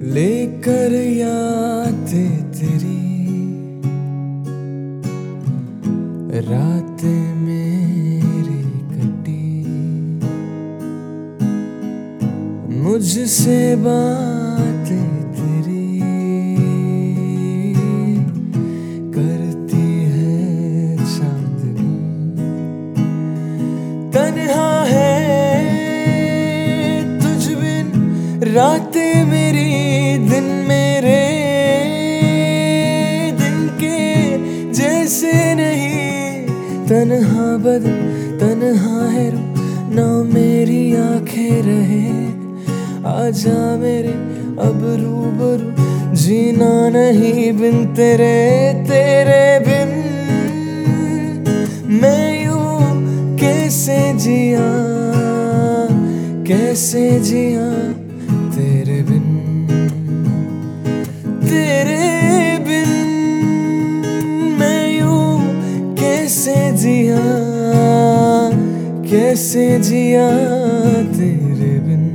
लेकर यादें तेरी रातें मेरी कटी, मुझसे बातें तेरी करती है चांदनी। तन्हा है तुझ बिन रातें मेरी, दिन मेरे दिन के जैसे नहीं। तन्हा बदन तन्हा है रू, ना मेरी आंखें रहे। आजा मेरे अब रूबरू, जीना नहीं बिन तेरे। तेरे बिन मैं यूं कैसे जिया, कैसे जिया तेरे बिन। तेरे बिन मैं यूं कैसे जिया, कैसे जिया तेरे बिन।